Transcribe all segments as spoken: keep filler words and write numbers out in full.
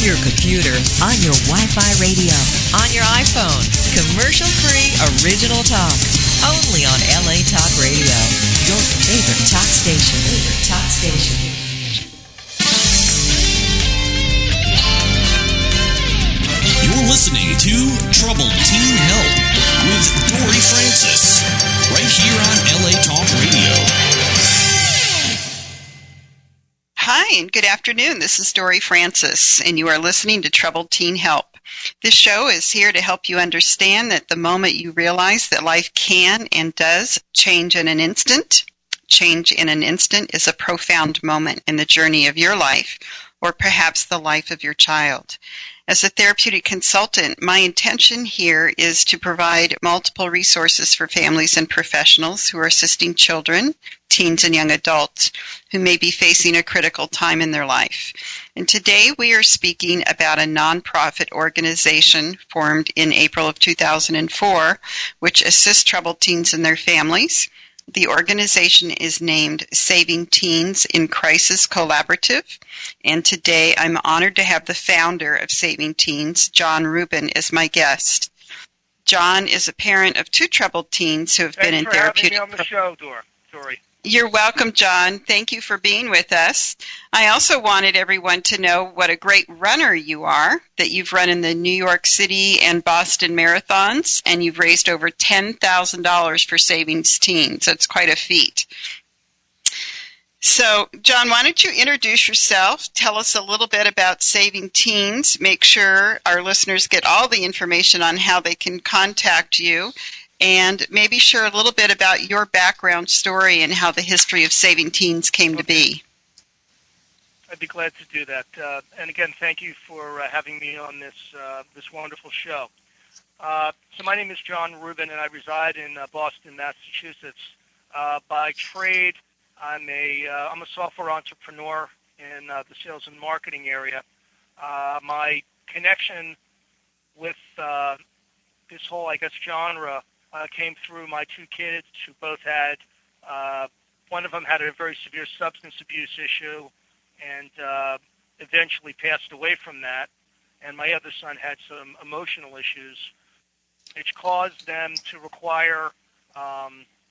your computer, on your Wi-Fi radio, on your iPhone. Commercial-free original talk. Only on L A Talk Radio. Your favorite talk station. Favorite talk station. You're listening to Troubled Teen Help with Dory Francis, right here on L A Talk Radio. Hi, and good afternoon. This is Dory Francis, and you are listening to Troubled Teen Help. This show is here to help you understand that the moment you realize that life can and does change in an instant, change in an instant is a profound moment in the journey of your life, or perhaps the life of your child. As a therapeutic consultant, my intention here is to provide multiple resources for families and professionals who are assisting children, teens, and young adults who may be facing a critical time in their life. And today we are speaking about a nonprofit organization formed in April of two thousand four, which assists troubled teens and their families. The organization is named Saving Teens in Crisis Collaborative, and today I'm honored to have the founder of Saving Teens, John Rubin, as my guest. John is a parent of two troubled teens who have Thanks been in for therapeutic... having me on the show, Dor. Dory. You're welcome, John. Thank you for being with us. I also wanted everyone to know what a great runner you are, that you've run in the New York City and Boston marathons, and you've raised over ten thousand dollars for Saving Teens. That's quite a feat. So, John, why don't you introduce yourself, tell us a little bit about Saving Teens, make sure our listeners get all the information on how they can contact you, and maybe share a little bit about your background story and how the history of Saving Teens came okay. to be. I'd be glad to do that. Uh, and again, thank you for uh, having me on this uh, this wonderful show. Uh, so my name is John Rubin, and I reside in uh, Boston, Massachusetts. Uh, by trade, I'm a uh, I'm a software entrepreneur in uh, the sales and marketing area. Uh, my connection with uh, this whole, I guess, genre Uh, came through my two kids who both had, uh, one of them had a very severe substance abuse issue and uh, eventually passed away from that. And my other son had some emotional issues, which caused them to require um,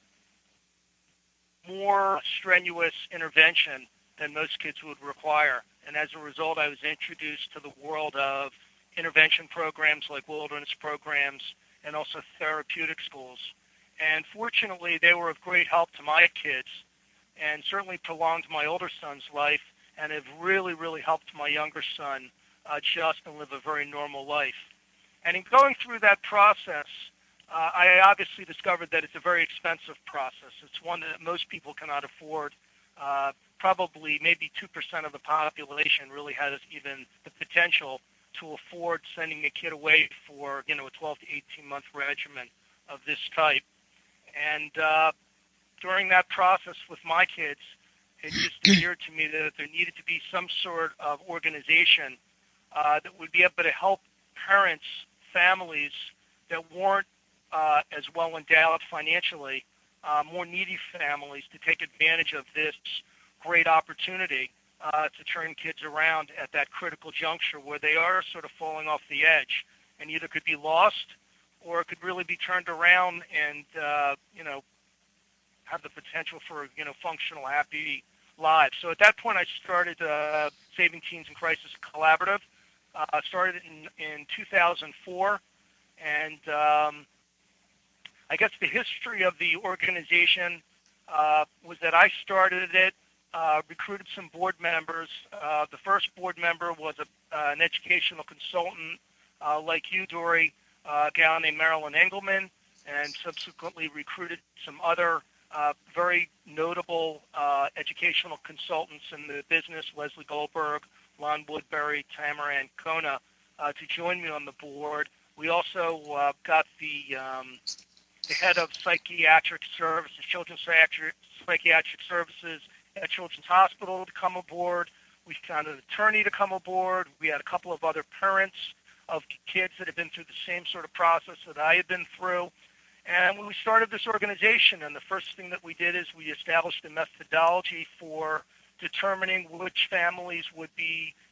more strenuous intervention than most kids would require. And as a result, I was introduced to the world of intervention programs like wilderness programs, and also therapeutic schools. And fortunately, they were of great help to my kids and certainly prolonged my older son's life and have really, really helped my younger son uh, adjust and live a very normal life. And in going through that process, uh, I obviously discovered that it's a very expensive process. It's one that most people cannot afford. Uh, probably maybe two percent of the population really has even the potential to afford sending a kid away for, you know, a twelve to eighteen month regimen of this type. And uh, during that process with my kids, it just appeared to me that there needed to be some sort of organization uh, that would be able to help parents, families that weren't uh, as well endowed financially, uh, more needy families, to take advantage of this great opportunity Uh, to turn kids around at that critical juncture where they are sort of falling off the edge and either could be lost or it could really be turned around and, uh, you know, have the potential for, you know, functional, happy lives. So at that point, I started uh, Saving Teens in Crisis Collaborative. Uh, started in, in two thousand four, and um, I guess the history of the organization uh, was that I started it, Uh, recruited some board members. Uh, the first board member was a, uh, an educational consultant uh, like you, Dory, uh, a gal named Marilyn Engelman, and subsequently recruited some other uh, very notable uh, educational consultants in the business, Leslie Goldberg, Lon Woodbury, Tamara Ancona, uh, to join me on the board. We also uh, got the, um, the head of psychiatric services, children's psychiatric, psychiatric services, at Children's Hospital to come aboard. We found an attorney to come aboard. We had a couple of other parents of kids that had been through the same sort of process that I had been through. And when we started this organization, and the first thing that we did is we established a methodology for determining which families would be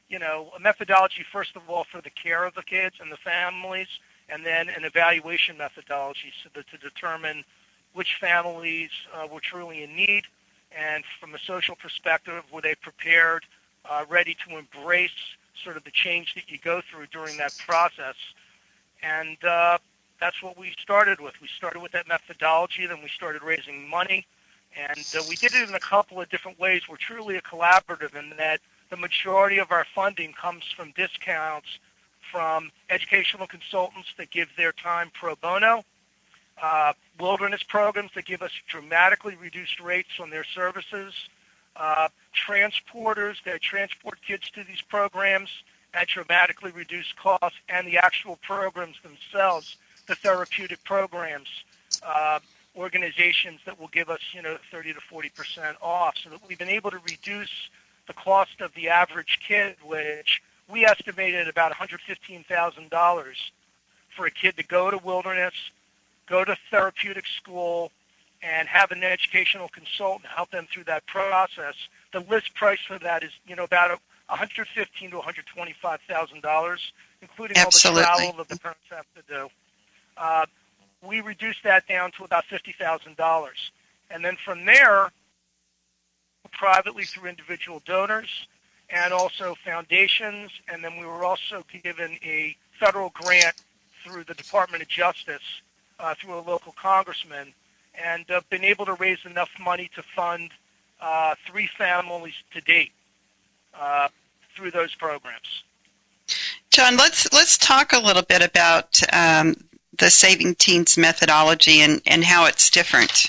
you know, a methodology, first of all, for the care of the kids and the families, and then an evaluation methodology so that to determine which families uh, were truly in need, and from a social perspective, were they prepared, uh, ready to embrace sort of the change that you go through during that process. And uh, that's what we started with. We started with that methodology, then we started raising money, and uh, we did it in a couple of different ways. We're truly a collaborative in that the majority of our funding comes from discounts from educational consultants that give their time pro bono, uh, wilderness programs that give us dramatically reduced rates on their services, uh, transporters that transport kids to these programs at dramatically reduced costs, and the actual programs themselves, the therapeutic programs, uh, organizations that will give us, you know, thirty to forty percent off, so that we've been able to reduce the cost of the average kid, which we estimated about one hundred fifteen thousand dollars for a kid to go to wilderness, go to therapeutic school, and have an educational consultant help them through that process. The list price for that is, you know, about one hundred fifteen thousand to one hundred twenty-five thousand dollars, including Absolutely. all the travel that the parents have to do. Uh, we reduced that down to about fifty thousand dollars. And then from there, privately through individual donors and also foundations, and then we were also given a federal grant through the Department of Justice, uh, through a local congressman, and uh, been able to raise enough money to fund uh, three families to date uh, through those programs. John, let's let's talk a little bit about um, the Saving Teens methodology and, and how it's different.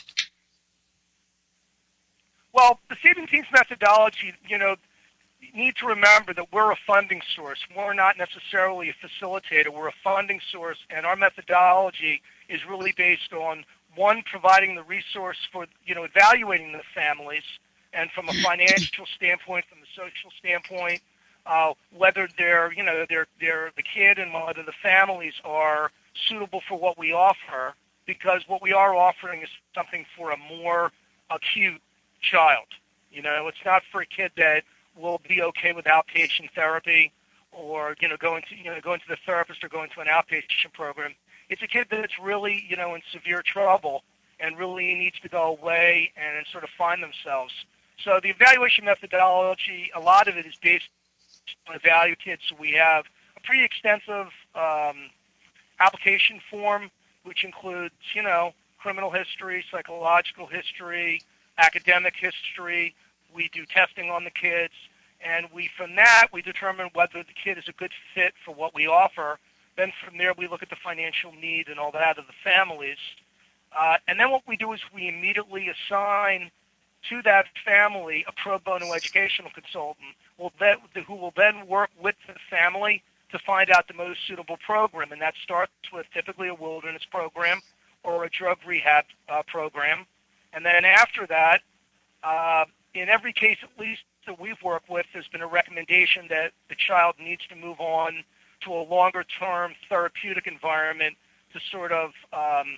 Well, the Saving Teens methodology, you know, you need to remember that we're a funding source. We're not necessarily a facilitator. We're a funding source, and our methodology is really based on, one, providing the resource for, you know, evaluating the families, and from a financial standpoint, from the social standpoint, uh, whether they're, you know, they're, they're the kid and whether the families are suitable for what we offer, because what we are offering is something for a more acute child. You know, it's not for a kid that will be okay with outpatient therapy or, you know, going to, you know, going to the therapist or going to an outpatient program. It's a kid that's really, you know, in severe trouble and really needs to go away and sort of find themselves. So the evaluation methodology, a lot of it is based on evaluate kids. So we have a pretty extensive um, application form, which includes, you know, criminal history, psychological history, academic history. We do testing on the kids, and we, from that, we determine whether the kid is a good fit for what we offer. Then from there, we look at the financial need and all that of the families. Uh, and then what we do is we immediately assign to that family a pro bono educational consultant will that, who will then work with the family to find out the most suitable program. And that starts with typically a wilderness program or a drug rehab uh, program. And then after that, uh, in every case at least that we've worked with, there's been a recommendation that the child needs to move on to a longer-term therapeutic environment to sort of, um,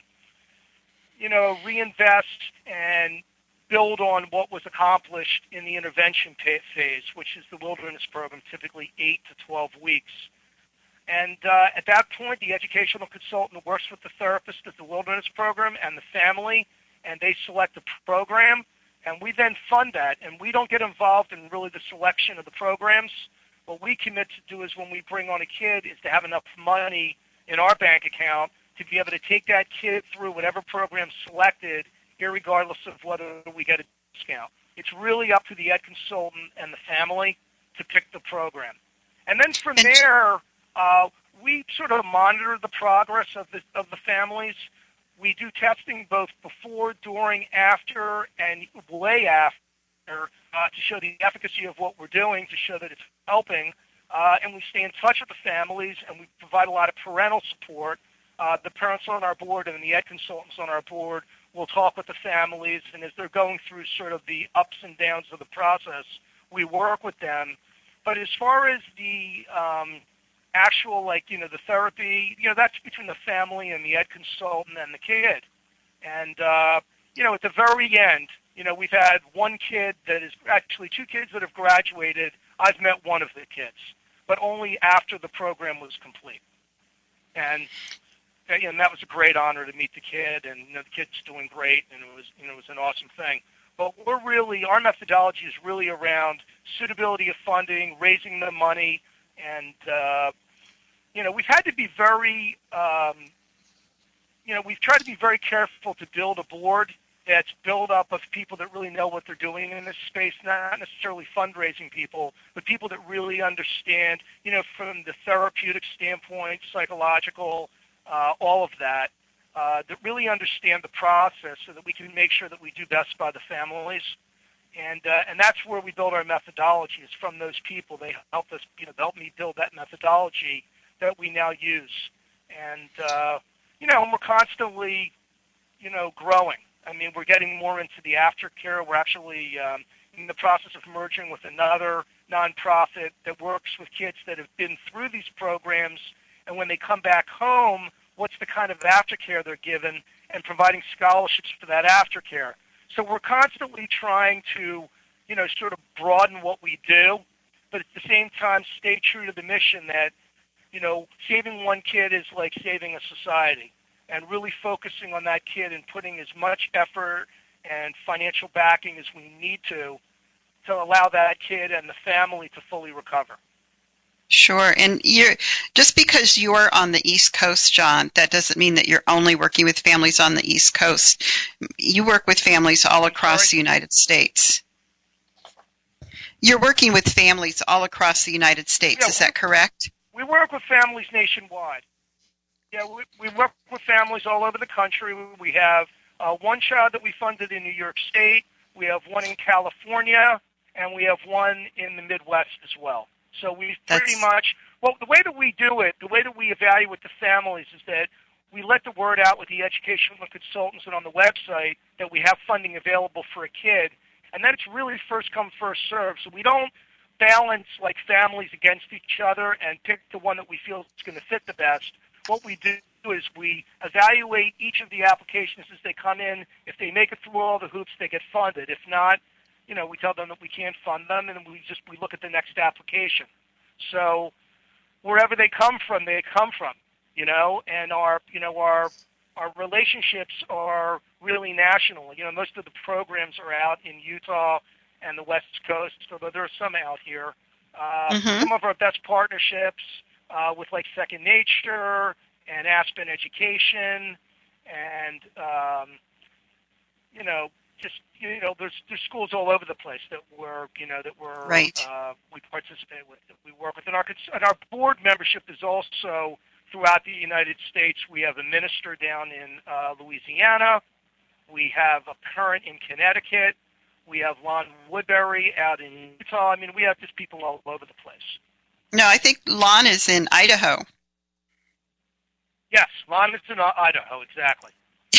you know, reinvest and build on what was accomplished in the intervention phase, which is the wilderness program, typically eight to twelve weeks. And uh, at that point, the educational consultant works with the therapist of the wilderness program and the family, and they select a program, and we then fund that. And we don't get involved in really the selection of the programs. What we commit to do is when we bring on a kid is to have enough money in our bank account to be able to take that kid through whatever program selected, irregardless of whether we get a discount. It's really up to the ed consultant and the family to pick the program. And then from there, uh, we sort of monitor the progress of the of the families. We do testing both before, during, after, and way after uh, to show the efficacy of what we're doing, to show that it's helping. Uh, and we stay in touch with the families, and we provide a lot of parental support. Uh, the parents on our board and the ed consultants on our board will talk with the families, and as they're going through sort of the ups and downs of the process, we work with them. But as far as the um, actual, like, you know, the therapy, you know, that's between the family and the ed consultant and the kid. And, uh, you know, at the very end, you know, we've had one kid that is, actually two kids that have graduated I've met one of the kids, but only after the program was complete. And, and that was a great honor to meet the kid, and you know, the kid's doing great, and it was, you know, it was an awesome thing. But we're really, our methodology is really around suitability of funding, raising the money, and, uh, you know, we've had to be very, um, you know, we've tried to be very careful to build a board that's built up of people that really know what they're doing in this space, not necessarily fundraising people, but people that really understand, you know, from the therapeutic standpoint, psychological, uh, all of that, uh, that really understand the process so that we can make sure that we do best by the families. And uh, and that's where we build our methodology, is from those people. They helped us, you know, help me build that methodology that we now use. And, uh, you know, and we're constantly, you know, growing. I mean, we're getting more into the aftercare. We're actually um, in the process of merging with another nonprofit that works with kids that have been through these programs, and when they come back home, what's the kind of aftercare they're given, and providing scholarships for that aftercare. So we're constantly trying to, you know, sort of broaden what we do, but at the same time stay true to the mission that, you know, saving one kid is like saving a society, and really focusing on that kid and putting as much effort and financial backing as we need to to allow that kid and the family to fully recover. Sure. And you're, just because you're on the East Coast, John, that doesn't mean that you're only working with families on the East Coast. You work with families all across the United States. You're working with families all across the United States. Yeah, is that correct? We work with families nationwide. Yeah, we, we work with families all over the country. We have uh, one child that we funded in New York State. We have one in California, and we have one in the Midwest as well. So we pretty That's... much, well, the way that we do it, the way that we evaluate the families is that we let the word out with the educational consultants and on the website that we have funding available for a kid, and then it's really first come, first serve. So we don't balance like families against each other and pick the one that we feel is going to fit the best. What we do is we evaluate each of the applications as they come in. If they make it through all the hoops, they get funded. If not, you know, we tell them that we can't fund them, and we just we look at the next application. So wherever they come from, they come from, you know, and our, you know, our our relationships are really national. You know, most of the programs are out in Utah and the West Coast, although there are some out here. Uh, mm-hmm. Some of our best partnerships uh, with like Second Nature and Aspen Education, and um, you know, just you know, there's there's schools all over the place that we're you know that we're right. uh, we participate with, that we work with, and our and our board membership is also throughout the United States. We have a minister down in uh, Louisiana. We have a parent in Connecticut. We have Lon Woodbury out in Utah. I mean, we have just people all over the place. No, I think Lon is in Idaho. Yes, Lon is in Idaho, exactly.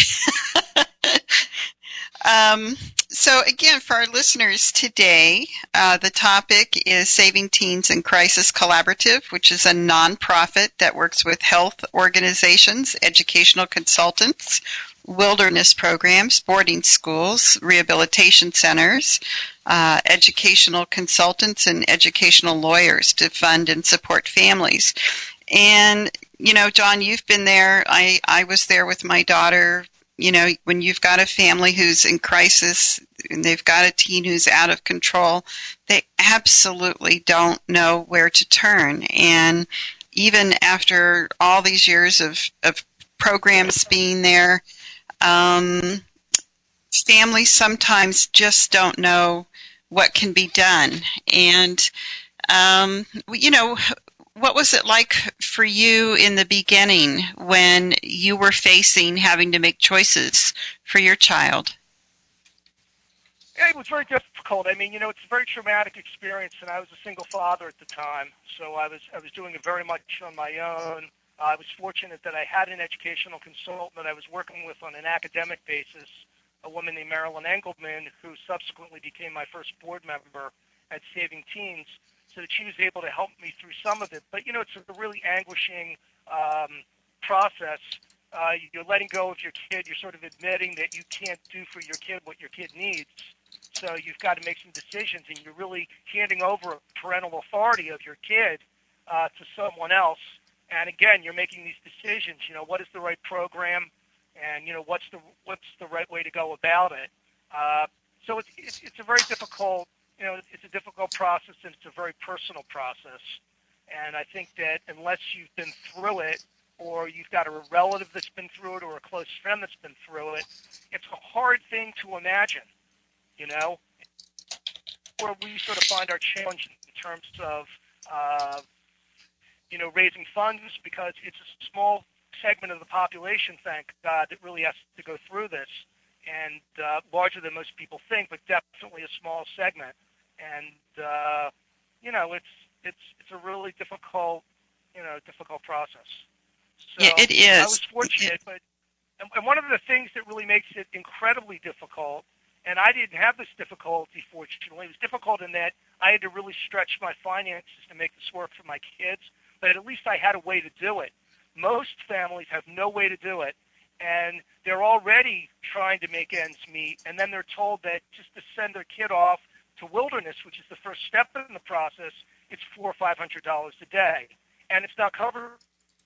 um, so again, for our listeners today, uh, the topic is Saving Teens in Crisis Collaborative, which is a nonprofit that works with health organizations, educational consultants, wilderness programs, boarding schools, rehabilitation centers, uh, educational consultants, and educational lawyers to fund and support families. And, you know, John, you've been there. I, I was there with my daughter. You know, when you've got a family who's in crisis and they've got a teen who's out of control, they absolutely don't know where to turn. And even after all these years of, of programs being there, Um, families sometimes just don't know what can be done. And, um, you know, what was it like for you in the beginning when you were facing having to make choices for your child? It was very difficult. I mean, you know, it's a very traumatic experience, and I was a single father at the time, so I was I was doing it very much on my own. I was fortunate that I had an educational consultant that I was working with on an academic basis, a woman named Marilyn Engelman, who subsequently became my first board member at Saving Teens, so that she was able to help me through some of it. But, you know, it's a really anguishing um, process. Uh, you're letting go of your kid. You're sort of admitting that you can't do for your kid what your kid needs. so you've got to make some decisions, and you're really handing over parental authority of your kid uh, to someone else. And again, you're making these decisions. You know, what is the right program, and you know what's the what's the right way to go about it. Uh, so it's, it's it's a very difficult, you know, it's a difficult process, and it's a very personal process. And I think that unless you've been through it, or you've got a relative that's been through it, or a close friend that's been through it, it's a hard thing to imagine, you know, where we sort of find our challenge in terms of, uh, you know, raising funds, because it's a small segment of the population, thank God, that really has to go through this, and uh, larger than most people think, but definitely a small segment. And, uh, you know, it's, it's, it's a really difficult, you know, difficult process. So yeah, it is. I was fortunate, but and one of the things that really makes it incredibly difficult, and I didn't have this difficulty, fortunately, it was difficult in that I had to really stretch my finances to make this work for my kids, but at least I had a way to do it. Most families have no way to do it, and they're already trying to make ends meet, and then they're told that just to send their kid off to Wilderness, which is the first step in the process, it's four or five hundred dollars a day, and it's not covered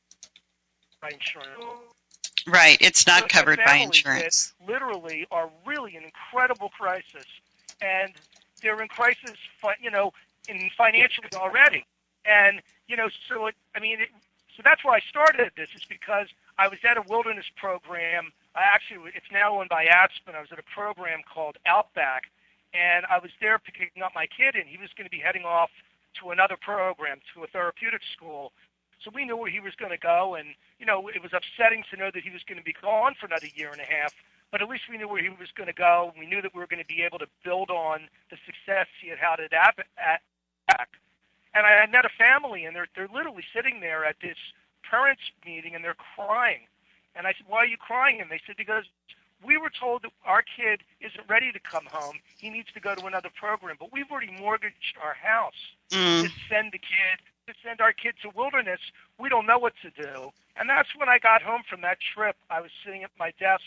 by insurance. Right, it's not so covered by families insurance. That literally are really in incredible crisis, and they're in crisis, you know, in financially already, and you know, so it, I mean, it, so that's why I started this, is because I was at a Wilderness program. I actually, it's now owned by Aspen. I was at a program called Outback, and I was there picking up my kid, and he was going to be heading off to another program, to a therapeutic school. So we knew where he was going to go, and, you know, it was upsetting to know that he was going to be gone for another year and a half, but at least we knew where he was going to go. We knew that we were going to be able to build on the success he had had at Outback. And I met a family, and they're, they're literally sitting there at this parents' meeting, and they're crying. And I said, why are you crying? And they said, because we were told that our kid isn't ready to come home. He needs to go to another program. But we've already mortgaged our house Mm. to send the kid, to send our kid to Wilderness. We don't know what to do. And that's when I got home from that trip. I was sitting at my desk,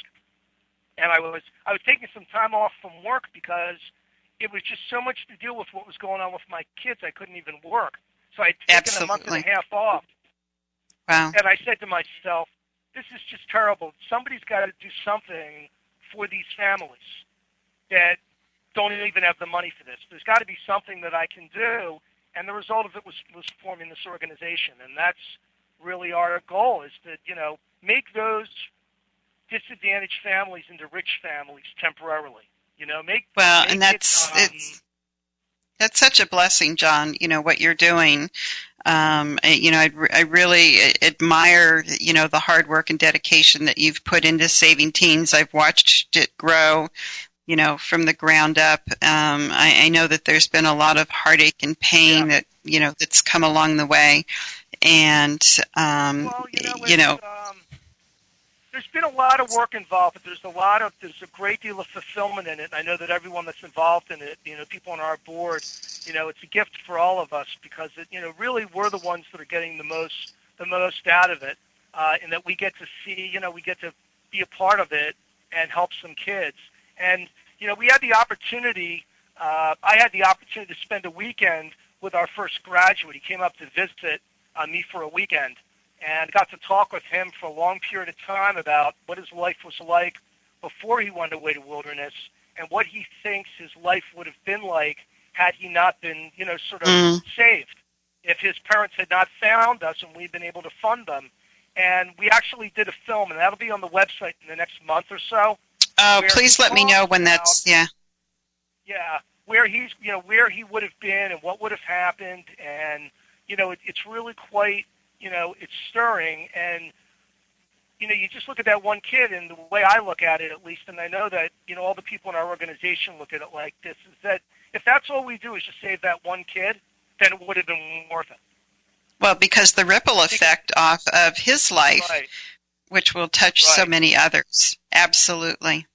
and I was I was taking some time off from work because it was just so much to deal with what was going on with my kids. I couldn't even work. So I'd taken Absolutely. a month and a half off. Wow. And I said to myself, this is just terrible. Somebody's got to do something for these families that don't even have the money for this. There's got to be something that I can do. And the result of it was, was forming this organization. And that's really our goal, is to, you know, make those disadvantaged families into rich families temporarily. You know, make Well, make and that's it, um, it's that's such a blessing, John. You know what you're doing. Um, you know, I, I really admire, you know, the hard work and dedication that you've put into Saving Teens. I've watched it grow, you know, from the ground up. Um, I, I know that there's been a lot of heartache and pain Yeah. that, you know, that's come along the way. And, um, well, you know, you know, it's, um, there's been a lot of work involved, but there's a lot of, there's a great deal of fulfillment in it. And I know that everyone that's involved in it, you know, people on our board, you know, it's a gift for all of us, because it, you know, really we're the ones that are getting the most, the most out of it, uh, in that we get to see, you know, we get to be a part of it and help some kids. And, you know, we had the opportunity, uh, I had the opportunity to spend a weekend with our first graduate. He came up to visit uh, me for a weekend, and got to talk with him for a long period of time about what his life was like before he went away to Wilderness, and what he thinks his life would have been like had he not been, you know, sort of Mm. saved, if his parents had not found us and we'd been able to fund them. And we actually did a film, and that'll be on the website in the next month or so. oh, where please he let me know talks when that's, about- yeah. Yeah, where he's, you know, where he would have been and what would have happened, and you know, it, it's really quite, you know, it's stirring. And you know, you just look at that one kid, and the way I look at it, at least, and I know that, you know, all the people in our organization look at it like this, is that if that's all we do is just save that one kid, then it would have been worth it. Well, because the ripple effect off of his life, Right. which will touch so Right. many others. Absolutely.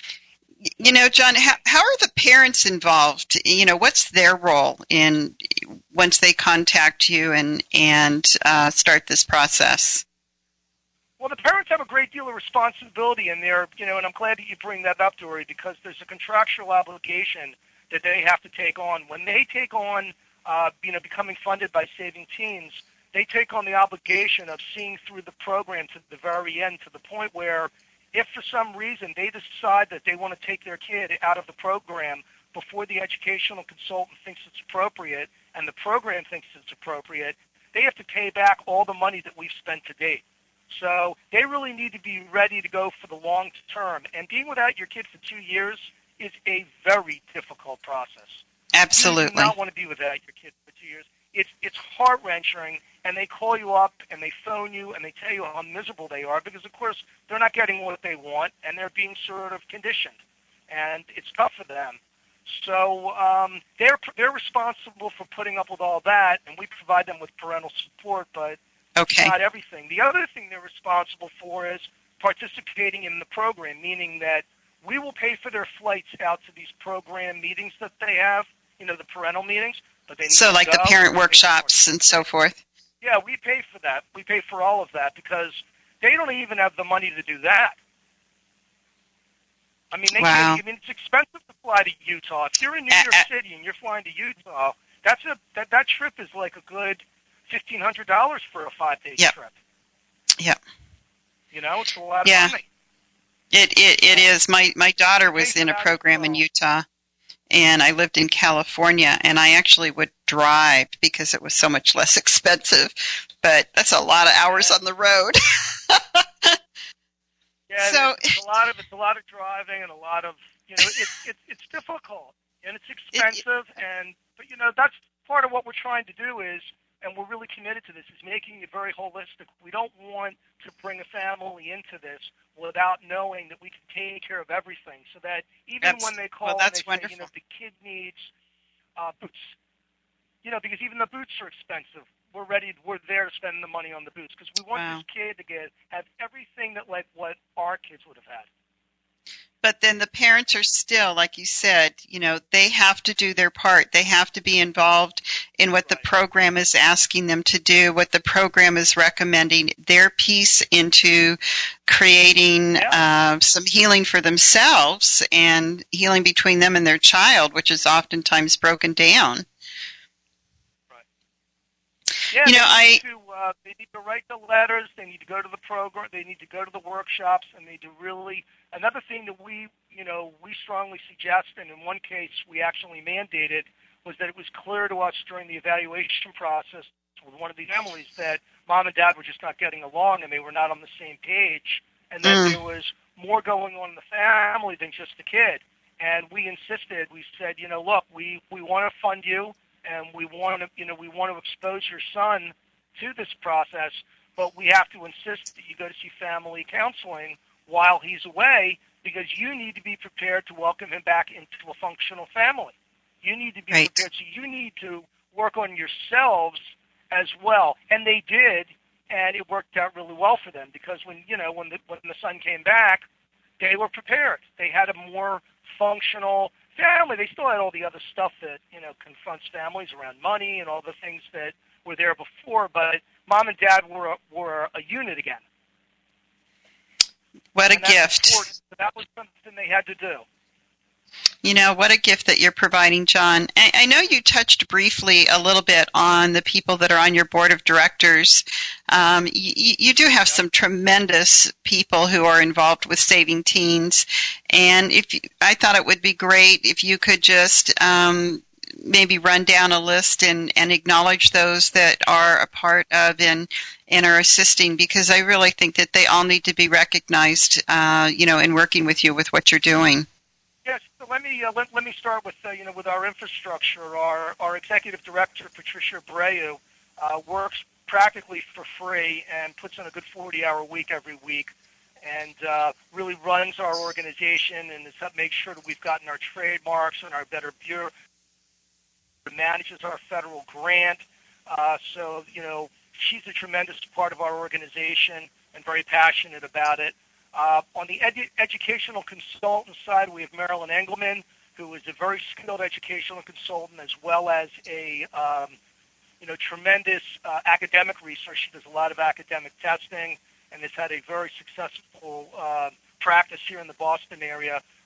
You know, John, how, how are the parents involved? You know, what's their role in once they contact you and and uh, start this process? Well, the parents have a great deal of responsibility in there, you know, and I'm glad that you bring that up, Dory, because there's a contractual obligation that they have to take on. When they take on, uh, you know, becoming funded by Saving Teens, they take on the obligation of seeing through the program to the very end, to the point where if for some reason they decide that they want to take their kid out of the program before the educational consultant thinks it's appropriate and the program thinks it's appropriate, they have to pay back all the money that we've spent to date. So they really need to be ready to go for the long term. And being without your kid for two years is a very difficult process. Absolutely. You do not want to be without your kid for two years. It's it's heart-wrenching, and they call you up, and they phone you, and they tell you how miserable they are because, of course, they're not getting what they want, and they're being sort of conditioned. And it's tough for them. So um, they're they're responsible for putting up with all that, and we provide them with parental support, but okay. not everything. The other thing they're responsible for is participating in the program, meaning that we will pay for their flights out to these program meetings that they have, you know, the parental meetings. But they need so to like go, the parent workshops and so forth? Yeah, we pay for that. We pay for all of that because they don't even have the money to do that. I mean, they wow. can't, I mean, it's expensive to fly to Utah. If you're in New uh, York uh, City and you're flying to Utah, that's a that, that trip is like a good fifteen hundred dollars for a five-day yep. trip. Yep. You know, it's a lot yeah. of money. It it it so, is. My my daughter was in a program in Utah, and I lived in California, and I actually would drive because it was so much less expensive. But that's a lot of hours yeah. on the road. yeah, so it's, it's a lot of it's a lot of driving and a lot of you know it's it's it's difficult and it's expensive it, and but you know that's part of what we're trying to do is. And we're really committed to this, is making it very holistic. We don't want to bring a family into this without knowing that we can take care of everything, so that even that's, when they call well, that's and they wonderful. say, you know, the kid needs uh, boots, you know, because even the boots are expensive. We're ready, we're there to spend the money on the boots because we want wow. this kid to get have everything that like what our kids would have had. But then the parents are still, like you said, you know, they have to do their part. They have to be involved in what the right. program is asking them to do, what the program is recommending, their piece into creating yeah. uh, some healing for themselves and healing between them and their child, which is oftentimes broken down. Right. Yeah, you know, they need I. To, uh, they need to write the letters. They need to go to the program. They need to go to the workshops, and they need to really. Another thing that we, you know, we strongly suggest, and in one case we actually mandated, was that it was clear to us during the evaluation process with one of the families that mom and dad were just not getting along and they were not on the same page, and that Mm. there was more going on in the family than just the kid. And we insisted. We said, you know, look, we, we want to fund you, and we want to, you know, we want to expose your son to this process, but we have to insist that you go to see family counseling while he's away, because you need to be prepared to welcome him back into a functional family. You need to be right. prepared. So you need to work on yourselves as well. And they did, and it worked out really well for them because when, you know, when the, when the son came back, they were prepared. They had a more functional family. They still had all the other stuff that, you know, confronts families around money and all the things that were there before, but mom and dad were a, were a unit again. What a and that's gift. important. So that was something they had to do. You know, what a gift that you're providing, John. I, I know you touched briefly a little bit on the people that are on your board of directors. Um, you, you do have some tremendous people who are involved with Saving Teens. And if you, I thought it would be great if you could just um, maybe run down a list and, and acknowledge those that are a part of and, and are assisting, because I really think that they all need to be recognized, uh, you know, in working with you with what you're doing. Yes, so let me uh, let, let me start with uh, you know with our infrastructure. Our our executive director Patricia Abreu uh, works practically for free and puts in a good forty-hour week every week, and uh, really runs our organization and is makes sure that we've gotten our trademarks and our Better Bureau. Manages our federal grant, uh, so you know she's a tremendous part of our organization and very passionate about it. Uh, on the edu- educational consultant side, we have Marilyn Engelman, who is a very skilled educational consultant as well as a um, you know tremendous uh, academic research. She does a lot of academic testing and has had a very successful uh, practice here in the Boston area.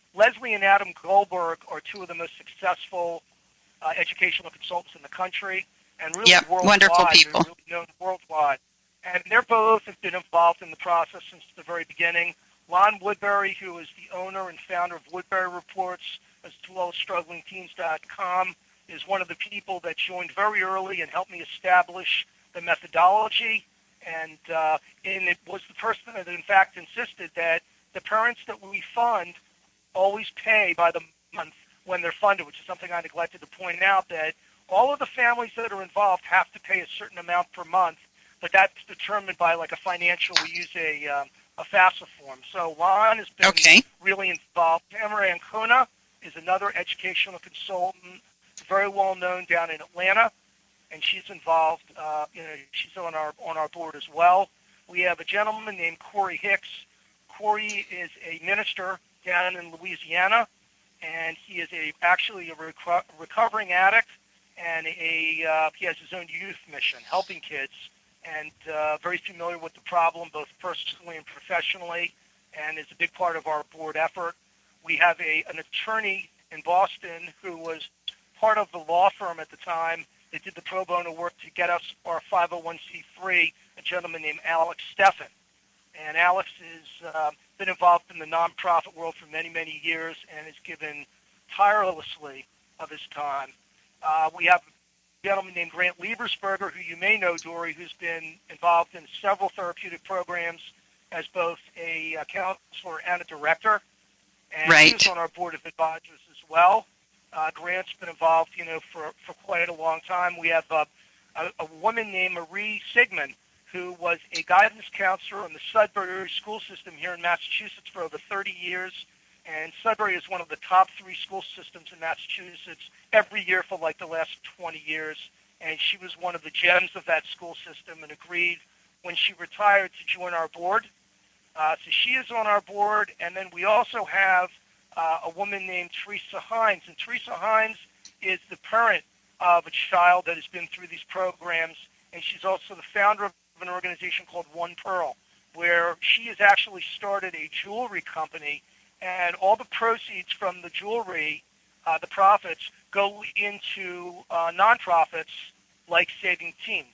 Leslie and Adam Goldberg are two of the most successful uh, educational consultants in the country, and really yep, worldwide. Wonderful people. They're really known worldwide. And they're both have been involved in the process since the very beginning. Lon Woodbury, who is the owner and founder of Woodbury Reports, as well as strugling teens dot com, is one of the people that joined very early and helped me establish the methodology. And, uh, and it was the person that, in fact, insisted that the parents that we fund always pay by the month when they're funded, which is something I neglected to point out, that all of the families that are involved have to pay a certain amount per month, but that's determined by like a financial, we use a, um, a FAFSA form. So Lon has been okay. really involved. Tamara Ancona is another educational consultant, very well known down in Atlanta, and she's involved, uh, you know, she's on our, on our board as well. We have a gentleman named Corey Hicks. Corey is a minister down in Louisiana, and he is a actually a reco- recovering addict, and a uh, he has his own youth mission, helping kids, and uh, very familiar with the problem, both personally and professionally, and is a big part of our board effort. We have a an attorney in Boston who was part of the law firm at the time that did the pro bono work to get us our five oh one c three, a gentleman named Alex Steffen. And Alex has uh, been involved in the nonprofit world for many, many years and has given tirelessly of his time. Uh, we have a gentleman named Grant Liebersberger, who you may know, Dory, who's been involved in several therapeutic programs as both a uh, counselor and a director. And right. he's on our board of advisors as well. Uh, Grant's been involved, you know, for, for quite a long time. We have uh, a, a woman named Marie Sigmund, who was a guidance counselor in the Sudbury school system here in Massachusetts for over thirty years. And Sudbury is one of the top three school systems in Massachusetts every year for like the last twenty years. And she was one of the gems of that school system and agreed when she retired to join our board. Uh, so she is on our board. And then we also have uh, a woman named Teresa Hines. And Teresa Hines is the parent of a child that has been through these programs. And she's also the founder of an organization called One Pearl, where she has actually started a jewelry company, and all the proceeds from the jewelry, uh, the profits, go into uh, nonprofits like Saving Teens.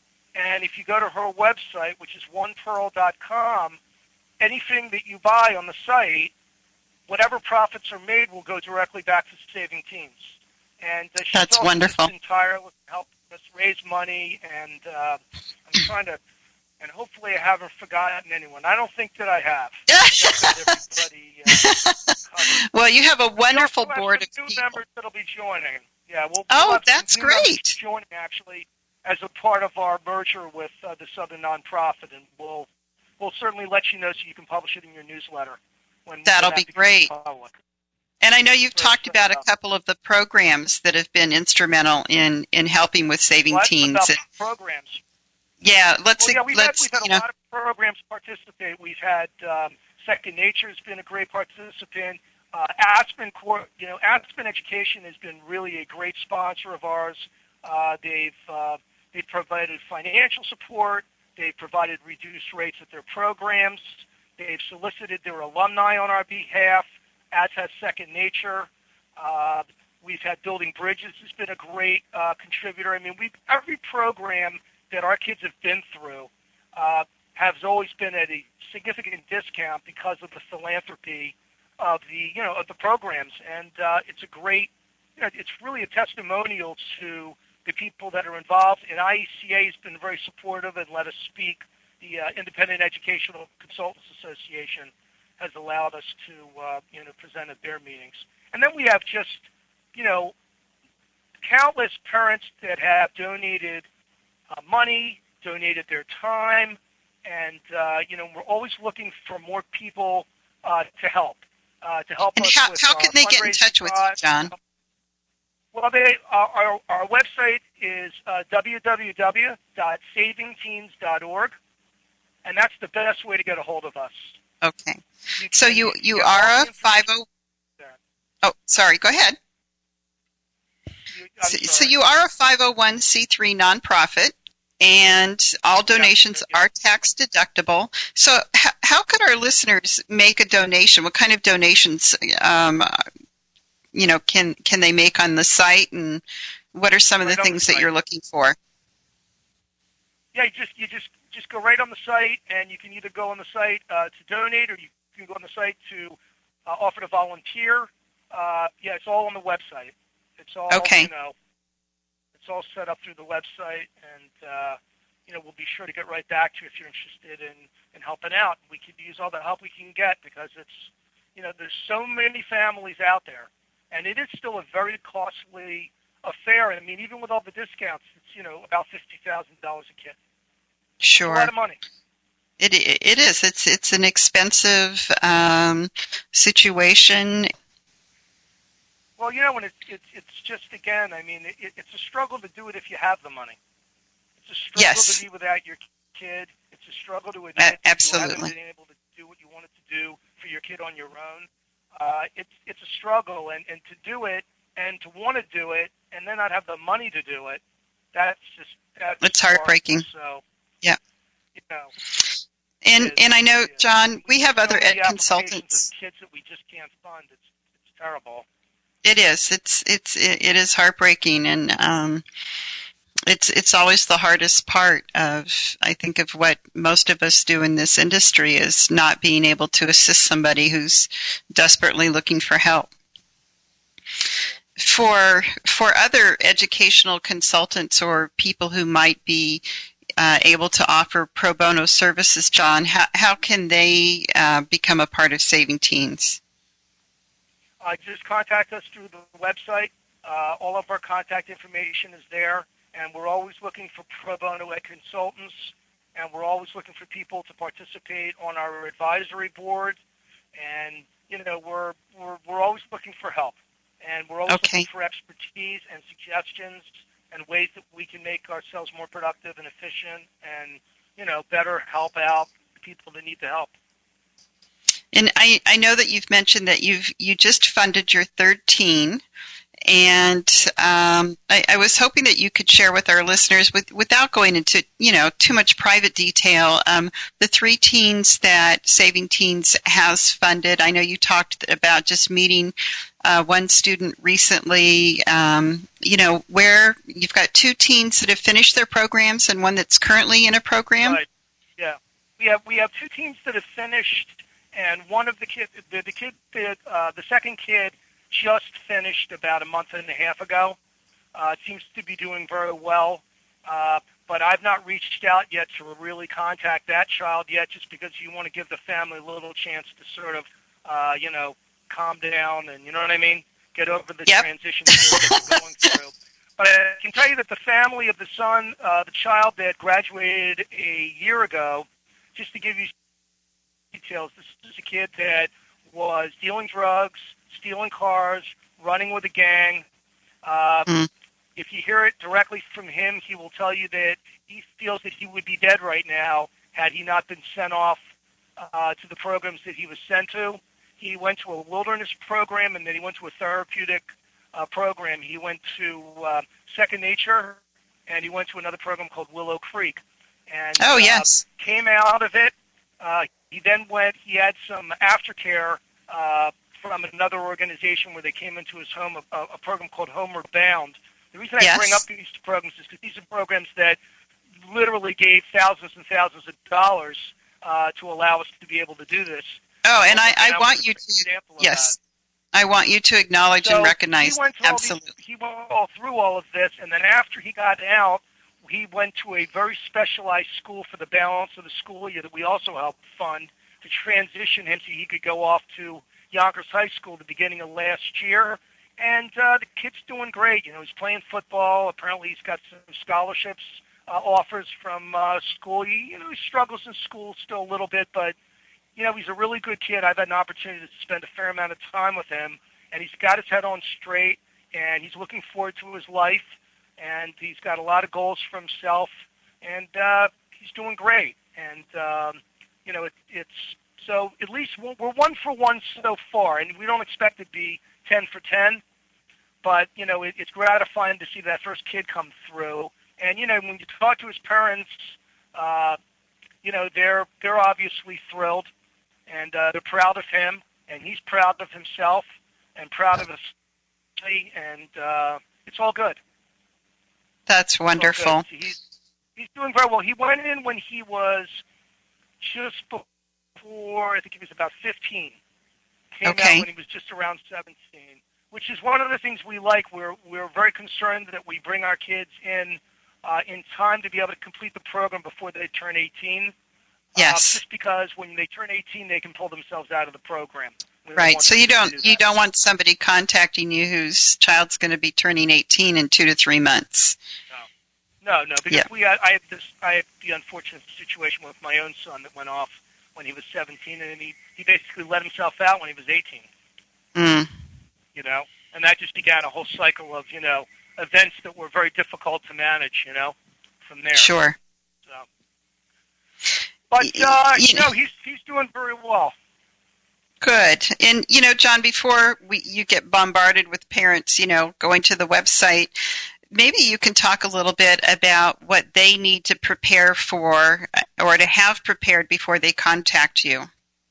And if you go to her website, which is one pearl dot com, anything that you buy on the site, whatever profits are made will go directly back to Saving Teens. And uh, she's That's also wonderful. been tireless to help us raise money, and uh, I'm trying to, and hopefully I haven't forgotten anyone. I don't think that I have. I think everybody, uh, well, you have a wonderful we'll board of new people. members that'll be joining. Yeah, we'll, oh, we'll have that's some new members great. joining actually as a part of our merger with uh, the Southern Nonprofit, and we'll we'll certainly let you know so you can publish it in your newsletter. When, That'll when that be great. Public. And I know you've For, talked about uh, a couple of the programs that have been instrumental in, in helping with Saving what? Teens. About programs. Yeah, let's Well, yeah, we've let's had, we've had you a know. lot of programs participate. We've had um, Second Nature has been a great participant. Uh, Aspen, you know, Aspen Education has been really a great sponsor of ours. Uh, they've uh, they've provided financial support. They've provided reduced rates at their programs. They've solicited their alumni on our behalf, as has Second Nature. Uh, we've had Building Bridges has been a great uh, contributor. I mean, we every program that our kids have been through uh, has always been at a significant discount because of the philanthropy of the, you know, of the programs. And uh, it's a great, you know, it's really a testimonial to the people that are involved. And I E C A has been very supportive and let us speak. The uh, Independent Educational Consultants Association has allowed us to, uh, you know, present at their meetings. And then we have just, you know, countless parents that have donated uh, money, donated their time, and, uh, you know, we're always looking for more people uh, to help, uh, to help And us how, with how our can they get in fundraising touch with you, cause. John? Well, they, uh, our, our website is uh, w w w dot saving teens dot org, and that's the best way to get a hold of us. Okay. You So can you, you get all are the a five oh... information there. Oh, sorry, go ahead. You, I'm So, so sorry. you are a five oh one c three nonprofit, and all donations are tax deductible. So h- how could our listeners make a donation? What kind of donations, um, you know, can, can they make on the site, and what are some of the Right on the things that site. you're looking for? Yeah, you just you just just go right on the site, and you can either go on the site uh, to donate, or you can go on the site to uh, offer to volunteer. Uh, yeah, it's all on the website. It's all Okay. you know. It's all set up through the website, and uh, you know we'll be sure to get right back to you if you're interested in, in helping out. We could use all the help we can get because it's you know there's so many families out there, and it is still a very costly affair. I mean, even with all the discounts, it's you know about fifty thousand dollars a kid. Sure. It's a lot of money. It it is. It's it's an expensive um, situation. Well, you know, when it, it, it's just again, I mean, it, it's a struggle to do it if you have the money. It's a struggle Yes. to be without your kid. It's a struggle to admit Uh, that you absolutely. haven't been able to do what you wanted to do for your kid on your own. Uh, it's it's a struggle, and, and to do it and to want to do it and then not have the money to do it, that's just that's It's heartbreaking. So Yeah. you know. And is, and I know, is, John, we have so other many ed consultants. Of kids that we just can't fund. It's it's terrible. It is. It's it's it, it is heartbreaking, and um, it's it's always the hardest part of I think of what most of us do in this industry is not being able to assist somebody who's desperately looking for help. For for other educational consultants or people who might be uh, able to offer pro bono services, John, how how can they uh, become a part of Saving Teens? Uh, just contact us through the website. Uh, all of our contact information is there, and we're always looking for pro bono ed consultants, and we're always looking for people to participate on our advisory board. And you know, we're we're we're always looking for help, and we're always Okay. looking for expertise and suggestions and ways that we can make ourselves more productive and efficient, and you know, better help out people that need the help. And I, I know that you've mentioned that you've you just funded your third teen, and um, I, I was hoping that you could share with our listeners, with, without going into you know too much private detail, um, the three teens that Saving Teens has funded. I know you talked about just meeting uh, one student recently. Um, you know where you've got two teens that have finished their programs and one that's currently in a program. Right. Yeah. We have we have two teams that have finished. And one of the kids, the, the kid, that, uh, the second kid, just finished about a month and a half ago. Uh, seems to be doing very well, uh, but I've not reached out yet to really contact that child yet, just because you want to give the family a little chance to sort of, uh, you know, calm down and you know what I mean, get over the Yep. transition period that they're going through. But I can tell you that the family of the son, uh, the child that graduated a year ago, just to give you details. This is a kid that was dealing drugs, stealing cars, running with a gang. Uh, Mm. If you hear it directly from him, he will tell you that he feels that he would be dead right now had he not been sent off uh, to the programs that he was sent to. He went to a wilderness program, and then he went to a therapeutic uh, program. He went to uh, Second Nature, and he went to another program called Willow Creek. And Oh uh, yes. came out of it. Uh, he then went, he had some aftercare uh, from another organization where they came into his home, a, a program called Homeward Bound. The reason I Yes. bring up these programs is because these are programs that literally gave thousands and thousands of dollars uh, to allow us to be able to do this. Oh, and I, I was want an you to, example of yes, that. I want you to acknowledge So and recognize, he went through all absolutely. these, he went all through all of this, and then after he got out, he went to a very specialized school for the balance of the school year that we also helped fund to transition him so he could go off to Yonkers High School at the beginning of last year. And uh, the kid's doing great. You know, he's playing football. Apparently he's got some scholarships uh, offers from uh, school. He, you know, he struggles in school still a little bit, but, you know, he's a really good kid. I've had an opportunity to spend a fair amount of time with him, and he's got his head on straight, and he's looking forward to his life, and he's got a lot of goals for himself, and uh, he's doing great. And, um, you know, it, it's so at least we're one for one so far, and we don't expect it to be ten for ten, but, you know, it, it's gratifying to see that first kid come through, And, you know, when you talk to his parents, uh, you know, they're they're obviously thrilled, and uh, they're proud of him, and he's proud of himself, and proud of his family, and uh, it's all good. That's It's wonderful. all good. He's, he's doing very well. He went in when he was just before, I think he was about fifteen. Came Okay. out when he was just around seventeen, which is one of the things we like. We're, we're very concerned that we bring our kids in uh, in time to be able to complete the program before they turn eighteen. Yes. Uh, just because when they turn eighteen, they can pull themselves out of the program. We don't Right. want So them you to don't do you that. don't want somebody contacting you whose child's going to be turning eighteen in two to three months. No, no, because Yeah. we had, I had this I had the unfortunate situation with my own son that went off when he was seventeen, and he he basically let himself out when he was eighteen. Mm. You know, and that just began a whole cycle of you know events that were very difficult to manage. You know, from there. Sure. So, but Y- uh, you you know, know- he's he's doing very well. Good. And, you know, John, before we, you get bombarded with parents, you know, going to the website, maybe you can talk a little bit about what they need to prepare for or to have prepared before they contact you.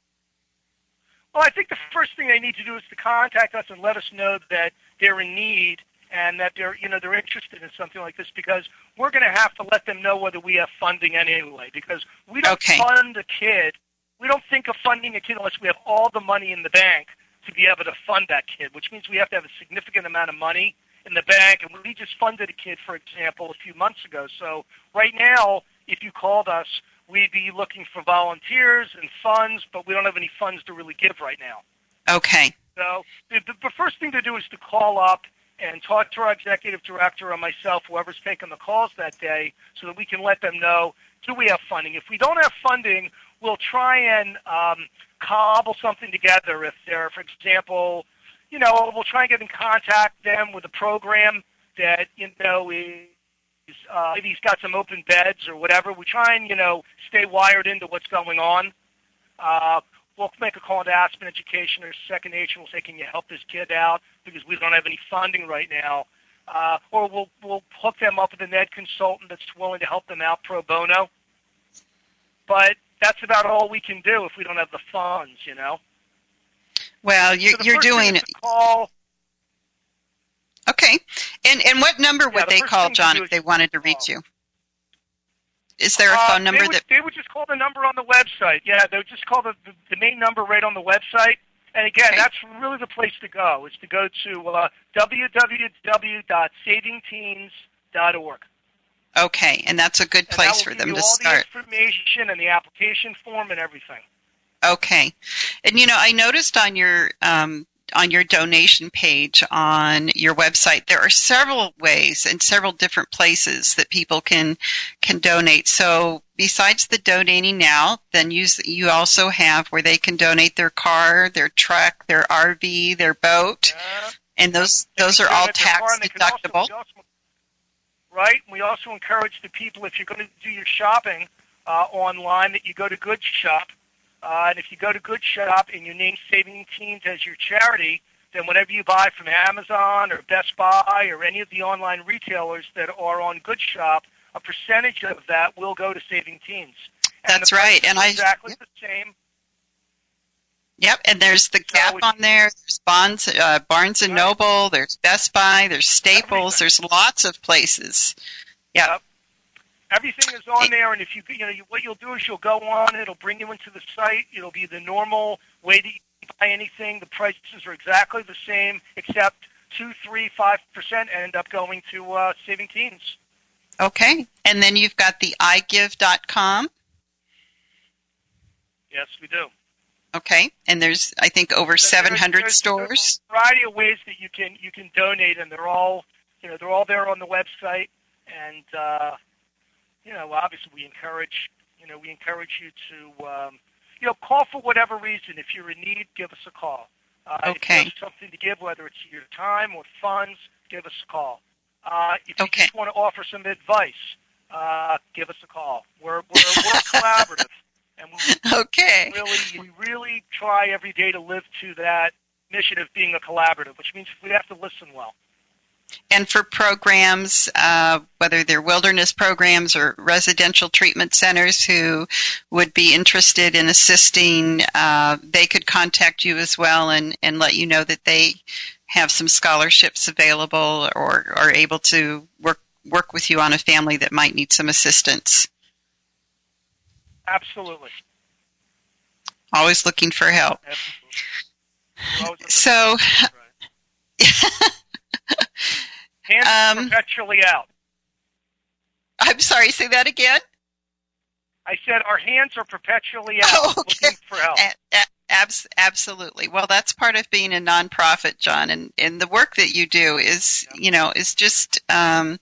Well, I think the first thing they need to do is to contact us and let us know that they're in need and that they're, you know, they're interested in something like this, because we're going to have to let them know whether we have funding anyway, because we don't Okay. fund a kid. We don't think of funding a kid unless we have all the money in the bank to be able to fund that kid, which means we have to have a significant amount of money in the bank. And we just funded a kid, for example, a few months ago. So right now, if you called us, we'd be looking for volunteers and funds, but we don't have any funds to really give right now. Okay. So the, the first thing to do is to call up and talk to our executive director or myself, whoever's taking the calls that day, so that we can let them know, do we have funding? If we don't have funding, we'll try and um, cobble something together. If they're, for example, you know, we'll try and get in contact them with a program that, you know, is uh, maybe he's got some open beds or whatever. We try and, you know, stay wired into what's going on. Uh, we'll make a call to Aspen Education or Second Nature. We'll say, can you help this kid out, because we don't have any funding right now. Uh, or we'll we'll hook them up with an ed consultant that's willing to help them out pro bono. But that's about all we can do if we don't have the funds, you know. Well, you're, So the you're first thing doing is to call. Okay. And and what number Yeah, would the they first call, thing to John, do if is they just wanted to call. reach you? Is there a Uh, phone number they would, that... they would just call the number on the website. Yeah, they would just call the, the, the main number right on the website. And again, Okay. that's really the place to go, is to go to uh, w w w dot saving teens dot org. Okay, and that's a good And that place will for give them you to all start. the information and the application form and everything. Okay. And, you know, I noticed on your um, on your donation page on your website, there are several ways and several different places that people can can donate. So besides the donating now, then you, you also have where they can donate their car, their truck, their R V, their boat, Yeah. and those They those can are all donate their car, tax and they can also- deductible. we also- right? We also encourage the people, if you're going to do your shopping uh, online, that you go to Good Shop. Uh, and if you go to Good Shop and you name Saving Teens as your charity, then whatever you buy from Amazon or Best Buy or any of the online retailers that are on Good Shop, a percentage of that will go to Saving Teens. And That's the right, prices and are I- exactly yep. the same. Yep, and there's the Gap it's- on there. There's Bonds, uh, Barnes and Right. Noble. There's Best Buy. There's Staples. Everything. There's lots of places. Yep. Yep. Everything is on there, and if you you know you, what you'll do is you'll go on. It'll bring you into the site. It'll be the normal way that you buy anything. The prices are exactly the same, except two, three, five percent end up going to uh, Saving Teens. Okay, and then you've got the i give dot com. Yes, we do. Okay, and there's I think over There's- seven hundred there's- stores. There's a variety of ways that you can you can donate, and they're all you know they're all there on the website. And uh, you know, obviously, we encourage you know we encourage you to um, you know call for whatever reason. If you're in need, give us a call. Uh, Okay. If you have something to give, whether it's your time or funds, give us a call. Uh, if you Okay. just want to offer some advice, uh, give us a call. We're we're, we're collaborative, and we Okay, really, we really try every day to live to that mission of being a collaborative, which means we have to listen well. And for programs, uh, whether they're wilderness programs or residential treatment centers who would be interested in assisting, uh, they could contact you as well and, and let you know that they have some scholarships available or are able to work work with you on a family that might need some assistance. Absolutely. Always looking for help. Absolutely. So, hands um, perpetually out. I'm sorry, say that again? I said our hands are perpetually out, oh, okay. looking for help. A- a- abs- absolutely. Well, that's part of being a nonprofit, John, and, and the work that you do is, yeah. you know, is just, um,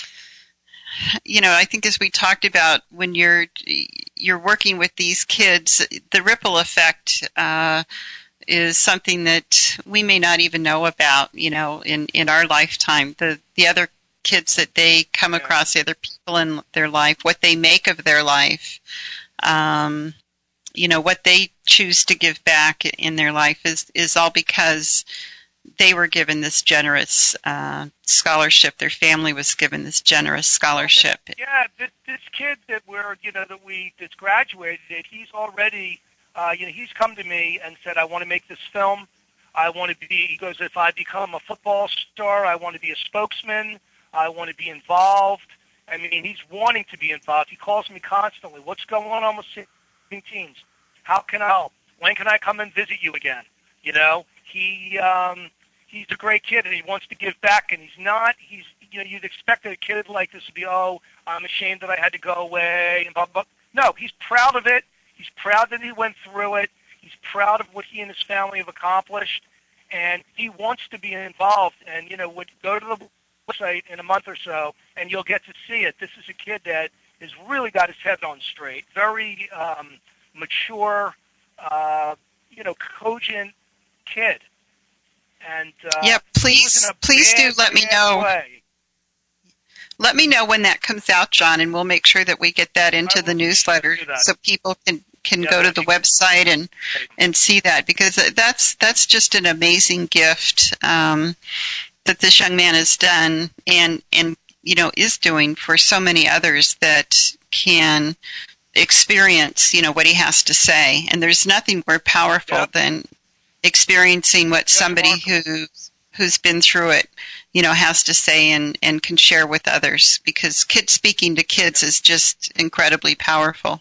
you know, I think as we talked about, when you're you're working with these kids, the ripple effect uh, is something that we may not even know about, you know, in, in our lifetime. The the other kids that they come yeah. across, the other people in their life, what they make of their life, um, you know, what they choose to give back in their life is, is all because they were given this generous uh, scholarship. Their family was given this generous scholarship. Well, this, yeah, this, this kid that we're, you know, that we that's graduated, he's already, uh, you know, he's come to me and said, I want to make this film. I want to be. He goes, if I become a football star, I want to be a spokesman. I want to be involved. I mean, he's wanting to be involved. He calls me constantly. What's going on with Saving Teens? How can I help? When can I come and visit you again? You know, he. Um, He's a great kid, and he wants to give back, and he's not. He's, you know, you'd expect that a kid like this would be, oh, I'm ashamed that I had to go away, and blah, blah. No, he's proud of it. He's proud that he went through it. He's proud of what he and his family have accomplished, and he wants to be involved. And, you know, would go to the website in a month or so, and you'll get to see it. This is a kid that has really got his head on straight, very um, mature, uh, you know, cogent kid. And, uh, yeah, please, please bad, do let me know. Way. Let me know when that comes out, John, and we'll make sure that we get that into the newsletter so people can, can yeah, go to the website and and see that, because that's that's just an amazing gift um, that this young man has done and and you know is doing for so many others that can experience you know what he has to say. And there's nothing more powerful yeah. than experiencing what somebody who who's been through it, you know, has to say and, and can share with others, because kids speaking to kids is just incredibly powerful.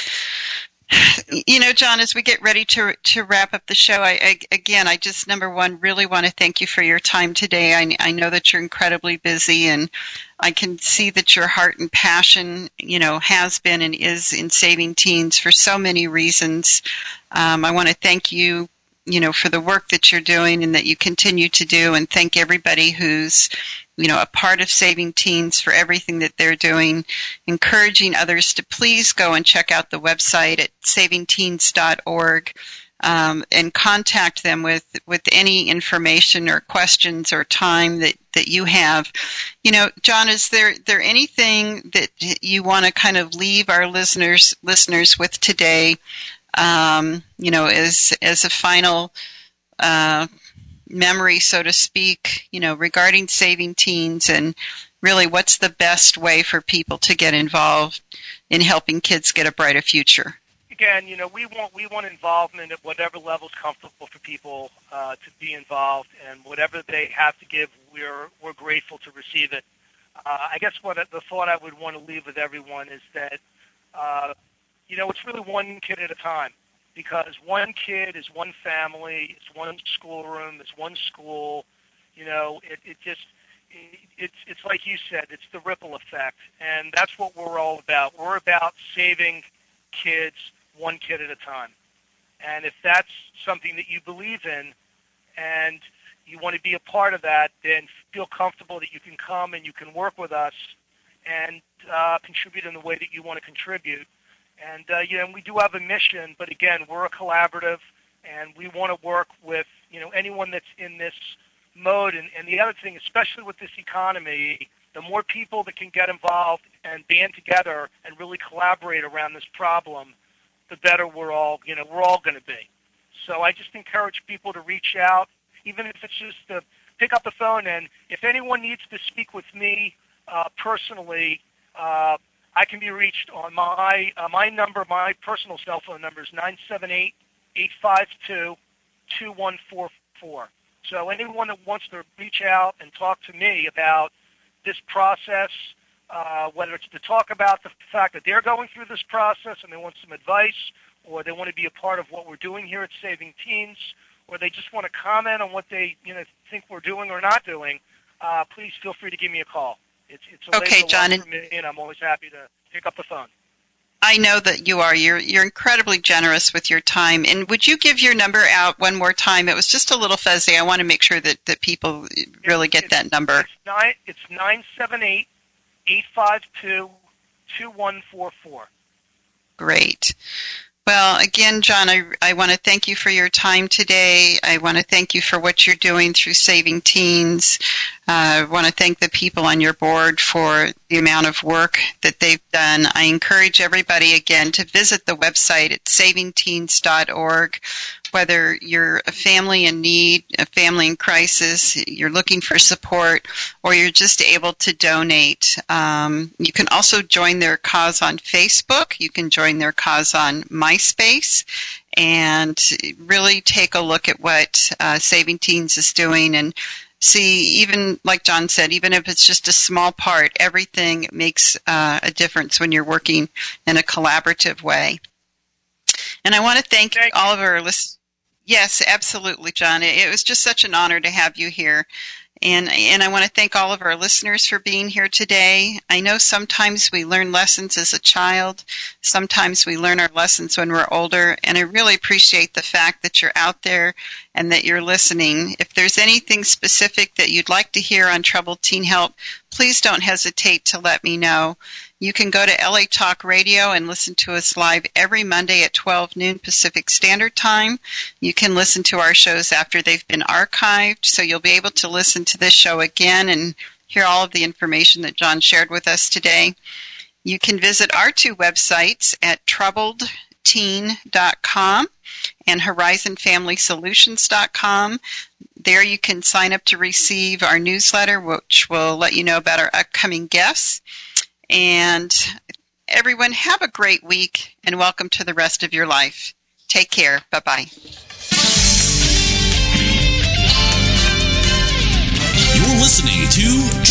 You know, John, as we get ready to to wrap up the show, I, I again, I just, number one, really want to thank you for your time today. I, I know that you're incredibly busy, and I can see that your heart and passion, you know, has been and is in saving teens for so many reasons. Um, I want to thank you you know, for the work that you're doing and that you continue to do, and thank everybody who's, you know, a part of Saving Teens for everything that they're doing, encouraging others to please go and check out the website at saving teens dot org um, and contact them with, with any information or questions or time that, that you have. You know, John, is there, there anything that you want to kind of leave our listeners, listeners with today? Um, you know, as as a final uh, memory, so to speak, you know, regarding Saving Teens, and really what's the best way for people to get involved in helping kids get a brighter future? Again, you know, we want we want involvement at whatever level is comfortable for people uh, to be involved, and whatever they have to give, we're we're grateful to receive it. Uh, I guess what the thought I would want to leave with everyone is that. Uh, You know, it's really one kid at a time, because one kid is one family, it's one schoolroom, it's one school. You know, it, it just, it, it's it's like you said, it's the ripple effect, and that's what we're all about. We're about saving kids one kid at a time. And if that's something that you believe in and you want to be a part of that, then feel comfortable that you can come and you can work with us and uh, contribute in the way that you want to contribute. And, uh, you know, we do have a mission, but again, we're a collaborative, and we want to work with, you know, anyone that's in this mode. And, and the other thing, especially with this economy, the more people that can get involved and band together and really collaborate around this problem, the better we're all, you know, we're all going to be. So I just encourage people to reach out, even if it's just the, pick up the phone, and if anyone needs to speak with me uh, personally, uh, I can be reached on my uh, my number, my personal cell phone number is nine seven eight, eight five two, two one four four. So anyone that wants to reach out and talk to me about this process, uh, whether it's to talk about the fact that they're going through this process and they want some advice, or they want to be a part of what we're doing here at Saving Teens, or they just want to comment on what they you know think we're doing or not doing, uh, please feel free to give me a call. It's, it's a okay, John, for me, and I'm always happy to pick up the phone. I know that you are. You're you're incredibly generous with your time. And would you give your number out one more time? It was just a little fuzzy. I want to make sure that, that people really get it's, that number. It's nine. It's nine seven eight, eight five two, two one four four. Great. Well, again, John, I, I want to thank you for your time today. I want to thank you for what you're doing through Saving Teens. Uh, I want to thank the people on your board for the amount of work that they've done. I encourage everybody, again, to visit the website at saving teens dot org. Whether you're a family in need, a family in crisis, you're looking for support, or you're just able to donate. Um, you can also join their cause on Facebook. You can join their cause on MySpace and really take a look at what uh, Saving Teens is doing and see, even like John said, even if it's just a small part, everything makes uh, a difference when you're working in a collaborative way. And I want to thank, thank all of our listeners. Yes, absolutely, John. It was just such an honor to have you here. And and I want to thank all of our listeners for being here today. I know sometimes we learn lessons as a child. Sometimes we learn our lessons when we're older. And I really appreciate the fact that you're out there and that you're listening. If there's anything specific that you'd like to hear on Troubled Teen Help, please don't hesitate to let me know. You can go to L A Talk Radio and listen to us live every Monday at twelve noon Pacific Standard Time. You can listen to our shows after they've been archived, so you'll be able to listen to this show again and hear all of the information that John shared with us today. You can visit our two websites at troubled teen dot com and horizon family solutions dot com. There you can sign up to receive our newsletter, which will let you know about our upcoming guests. And everyone, have a great week, and welcome to the rest of your life. Take care. Bye-bye. You're listening to